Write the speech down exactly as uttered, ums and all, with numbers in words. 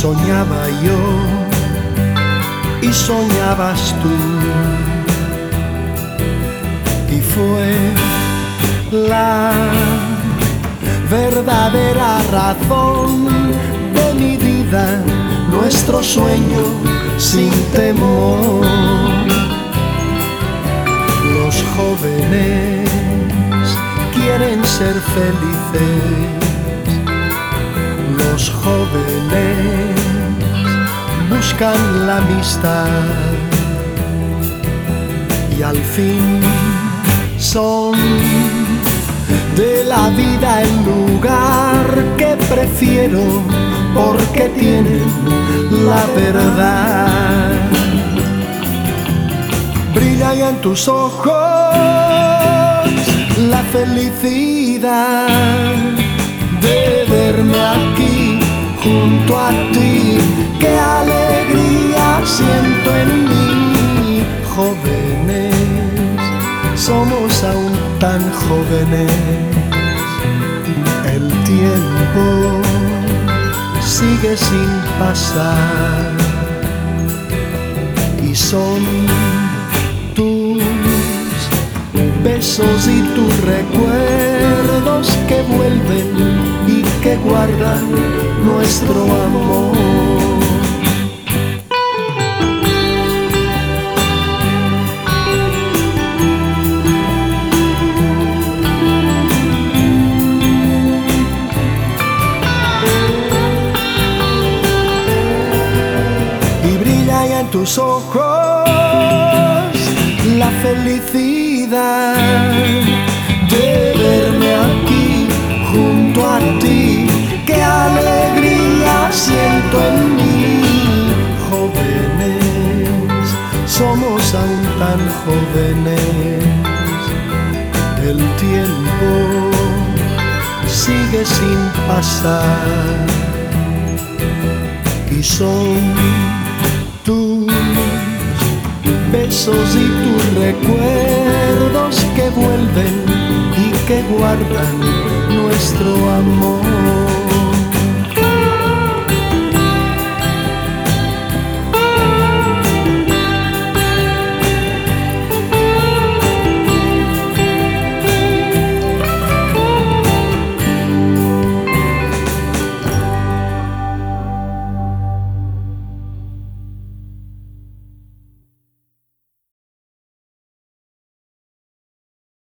Soñaba yo y soñabas tú, y fue la verdadera razón de mi vida, nuestro sueño sin temor. Los jóvenes quieren ser felices, los jóvenes buscan la amistad, y al fin son de la vida el lugar que prefiero, porque tienen la verdad. Brilla en tus ojos la felicidad de verme aquí junto a ti. Qué alegría siento en mí. Jóvenes, somos aún tan jóvenes. El tiempo sigue sin pasar, y son tus besos y tus recuerdos que vuelven y que guardan nuestro amor. En tus ojos la felicidad de verme aquí junto a ti. Qué alegría siento en mí. Jóvenes, somos aún tan jóvenes. El tiempo sigue sin pasar, y son tus besos y tus recuerdos que vuelven y que guardan nuestro amor.